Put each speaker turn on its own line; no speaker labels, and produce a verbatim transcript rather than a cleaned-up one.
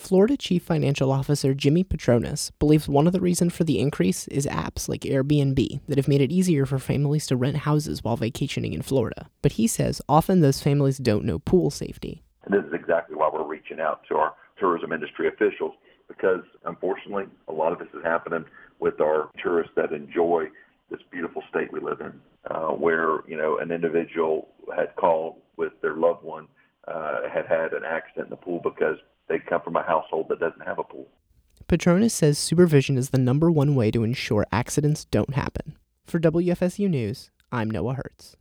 Florida Chief Financial Officer Jimmy Patronis believes one of the reasons for the increase is apps like Airbnb that have made it easier for families to rent houses while vacationing in Florida. But he says often those families don't know pool safety.
And this is exactly why we're reaching out to our tourism industry officials, because unfortunately a lot of this is happening with our tourists that enjoy this beautiful state we live in, uh, where, you know, an individual had called with their loved one, uh, had had an accident in the pool because they come from a household that doesn't have a pool.
Patronis says supervision is the number one way to ensure accidents don't happen. For W F S U News, I'm Noah Hertz.